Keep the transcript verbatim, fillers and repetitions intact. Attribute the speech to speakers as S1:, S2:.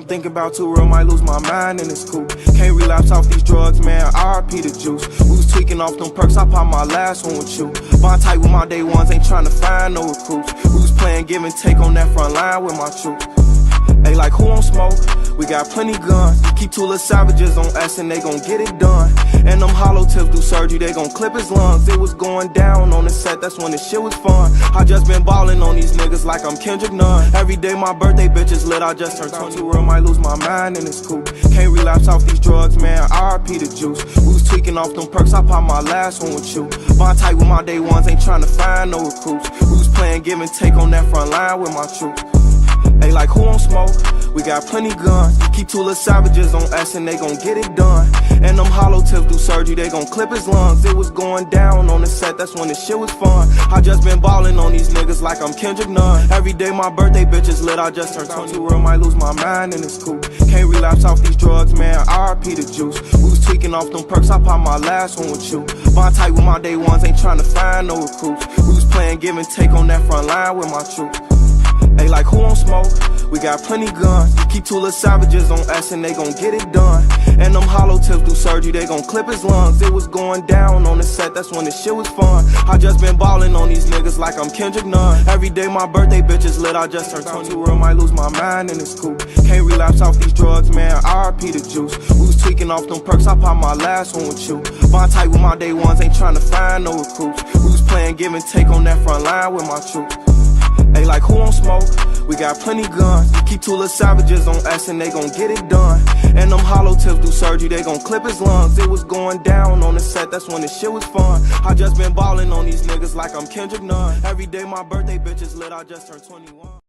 S1: Thinking about too real, might lose my mind in this coupe. Can't relapse off these drugs, man, R I P the juice. We was tweaking off them perks, I popped my last one with you. Bond tight with my day ones, ain't trying to find no recruits. We was playing give and take on that front line with my troops. They like, who on smoke? We got plenty guns. Keep two little savages on us and they gon' get it done. And them hollow tips do surgery, they gon' clip his lungs. It was going down on the set, that's when the shit was fun. I just been ballin' on these niggas like I'm Kendrick Nunn. Every day my birthday bitch is lit, I just turned twenty-one, might lose my mind in this coupe. Can't relapse off these drugs, man, R I P the juice. We was tweaking off them perks, I popped my last one with you. Bond tight with my day ones, ain't trying to find no recruits. We was playing give and take on that front line with my troops. They like, who on smoke? We got plenty guns. Keep two little savages on us and they gon' get it done. And them hollow tips do surgery, they gon' clip his lungs. It was going down on the set, that's when the shit was fun. I just been ballin' on these niggas like I'm Kendrick Nunn. Every day my birthday bitch is lit, I just turned twenty-one, might lose my mind in this coupe. Can't relapse off these drugs, man, R I P the juice. We was tweaking off them perks, I popped my last one with you. Bond tight with my day ones, ain't trying to find no recruits. We was playing give and take on that front line with my troops. They like, who on smoke? We got plenty guns. Keep two little savages on us and they gon' get it done. And them hollow tips do surgery, they gon' clip his lungs. It was going down on the set, that's when the shit was fun. I just been ballin' on these niggas like I'm Kendrick Nunn. Every day my birthday bitch is lit, I just turned twenty-one, might lose my mind in this coupe. Can't relapse off these drugs, man, R I P the juice. We was tweaking off them perks, I popped my last one with you. Bond tight with my day ones, ain't trying to find no recruits. We was playing give and take on that front line with my troops. They like, who on smoke? We got plenty guns. Keep two little savages on us and they gon' get it done. And them hollow tips do surgery, they gon' clip his lungs. It was going down on the set, that's when the shit was fun. I just been ballin' on these niggas like I'm Kendrick Nunn. Every day my birthday bitch is lit, I just turned twenty-one.